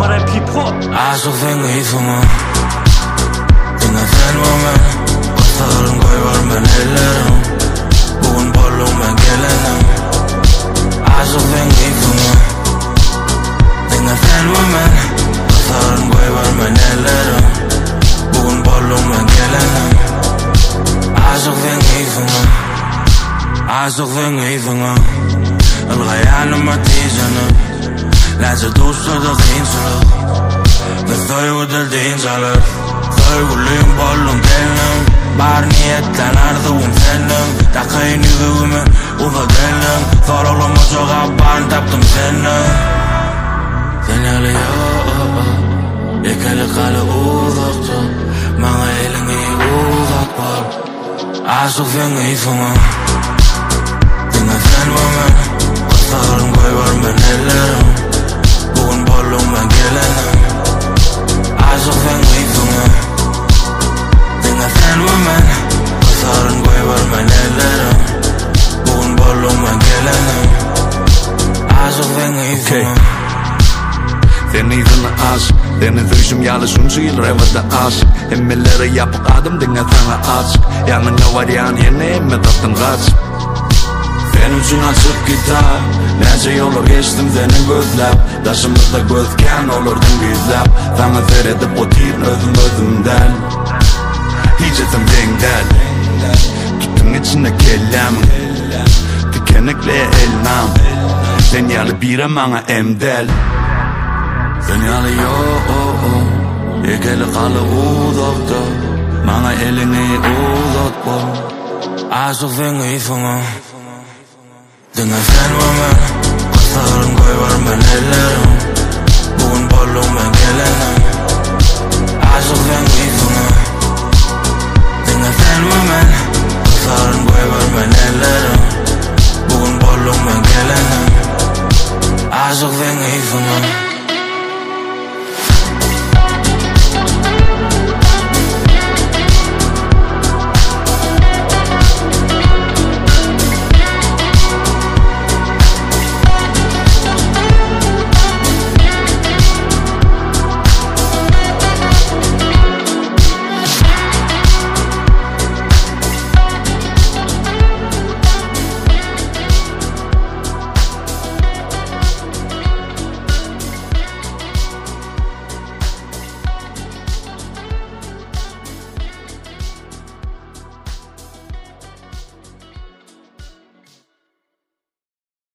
kommer der en pige på. Så fænger I for mig. Den er fandme med. Og staden går i vold, man hælder dem. Uden bollo, man gælder dem. Så fænger I for mig. Den er fandme med. Og staden går i vold, man hælder dem. Uden bollo, man gælder dem. Så fænger I for mig. Så fænger I for mig. الغيان مرتيجنا لا تدوس دقين سلو بالثوي ودلدين سلو ثوي كلهم بولهم تلنم بارنية الأرض ومثلم تقين يذومن وفقلم ثورو لما شغبان تبتم سنم ثنيا لي يكالي قال أوضغط ما غيلني أوضغط بار عاشق فيني فما دنا ثنوما Staden går i vold, man hælder dem. Uden bollo, man gælder dem. Så fænger I for mig. Den er fandme mand. Staden går i vold, man hælder dem. Uden bollo, man gælder dem. Så fænger I for mig. Den er den as. Den er þau sem ég alveg synes ég reyfa þetta as. Himmel er að jafna adam, den er þannig as. Jeg er nú að ég hann henni með þáttan ræts. Ben üçün açıp gitar Nece yollar geçtim senin gözlep Taşımızda gözken olurdun güzlep Sana seyredip otirn özümden Hiç etim dengdel Tutun içine kellem Tükenekle elnam Sen yalı bire bana emdel Sen yalı Yekeli kalı uzakta Bana elini uzatma Så fænger I for mig. Den er fandme med. Og staden går i vold, man hælder dem. Uden bollo, man gælder dem. Så fænger I for mig. Den er fandme med. Og staden går i vold, man hælder dem. Uden bollo, man gælder dem. Så fænger